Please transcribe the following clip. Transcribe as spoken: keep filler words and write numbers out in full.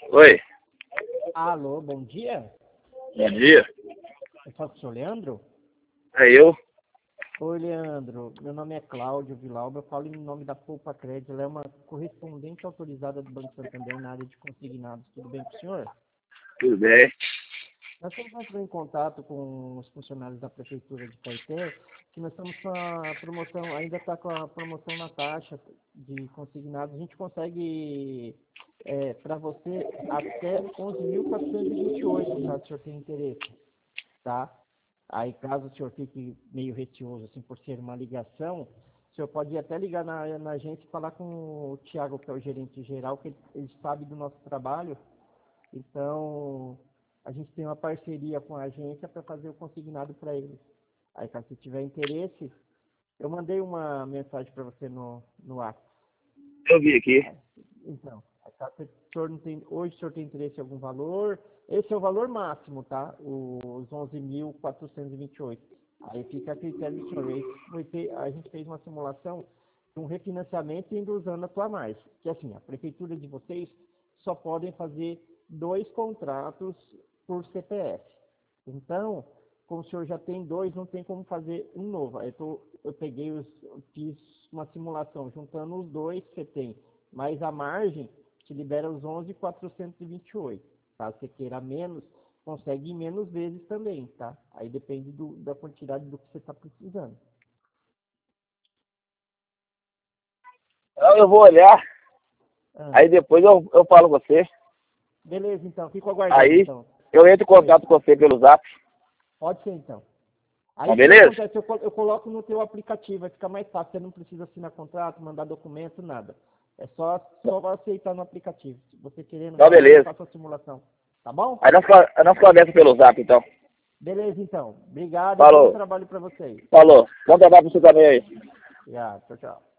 Oi, Alô, bom dia. bom dia. Eu falo com o senhor Leandro? É eu? Oi, Leandro. Meu nome é Cláudio Vilauba. Eu falo em nome da Poupa Crédito. Ela é uma correspondente autorizada do Banco Santander na área de consignados. Tudo bem com o senhor? Tudo bem? Nós estamos entrando em contato com os funcionários da Prefeitura de Caeté, que nós estamos com a promoção, ainda está com a promoção na taxa de consignados. A gente consegue, é, para você, até onze mil quatrocentos e vinte e oito, caso o senhor tenha interesse, tá? Aí, caso o senhor fique meio receoso, assim, por ser uma ligação, o senhor pode até ligar na, na agência e falar com o Tiago, que é o gerente geral, que ele, ele sabe do nosso trabalho. Então, a gente tem uma parceria com a agência para fazer o consignado para eles. Aí, caso você tiver interesse, eu mandei uma mensagem para você no, no WhatsApp. Eu vi aqui. Então, caso o senhor não tem, hoje o senhor tem interesse em algum valor, esse é o valor máximo, tá? Os onze mil quatrocentos e vinte e oito. Aí fica a critério do senhor. Esse foi ter, a gente fez uma simulação de um refinanciamento indo usando a tua mais. Que assim, a prefeitura de vocês só podem fazer dois contratos por C P F. Então, como o senhor já tem dois, não tem como fazer um novo. Aí eu, tô, eu peguei os, eu fiz uma simulação juntando os dois que você tem, mais a margem te libera os onze mil quatrocentos e vinte e oito. Caso você queira menos, consegue ir menos vezes também, tá? Aí depende do, da quantidade do que você está precisando. Então eu vou olhar, Ah, aí depois eu, eu falo com você. beleza, então. Fico aguardando, Aí então. eu entro em Oi. contato com você pelo zap. Pode ser, então. Aí Tá o que beleza? acontece? Eu, col- eu coloco no teu aplicativo, vai ficar mais fácil. Você não precisa assinar contrato, mandar documento, nada. É só, só aceitar no aplicativo. Se você querendo Tá fazer, eu beleza. faço a simulação. Tá bom? Aí nós, co- nós conversamos pelo zap, então. Beleza, então. Obrigado e bom Falou. trabalho para vocês. Falou. Bom trabalho pra você também aí. Obrigado. Tchau, tchau.